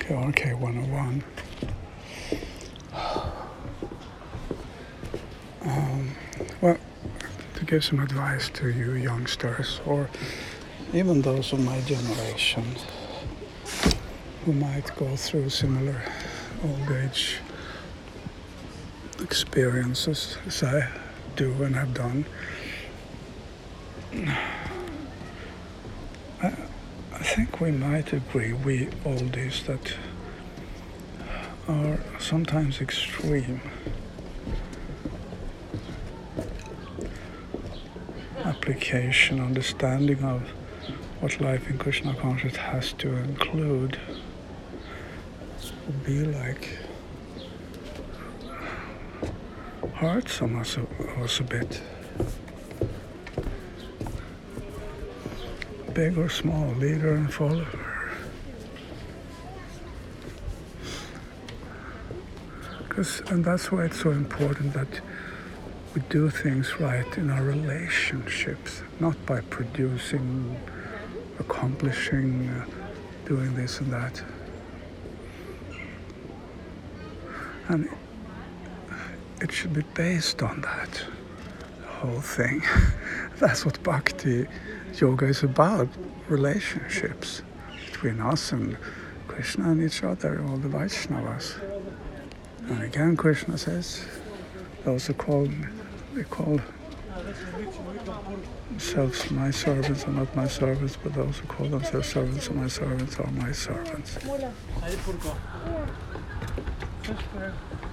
Okay, RK 101. Well, to give some advice to you youngsters, or even those of my generation who might go through similar old age experiences as I do and have done. I think we might agree, we oldies, that are sometimes extreme application, understanding of what life in Krishna consciousness has to include would be like hurts on us a bit. Big or small, leader and follower. And that's why it's so important that we do things right in our relationships, not by producing, accomplishing, doing this and that. And it should be based on that, the whole thing. That's what Bhakti Yoga is about, relationships between us and Krishna and each other, all the Vaishnavas. And again, Krishna says, those who call themselves my servants are not my servants, but those who call themselves servants of my servants are my servants.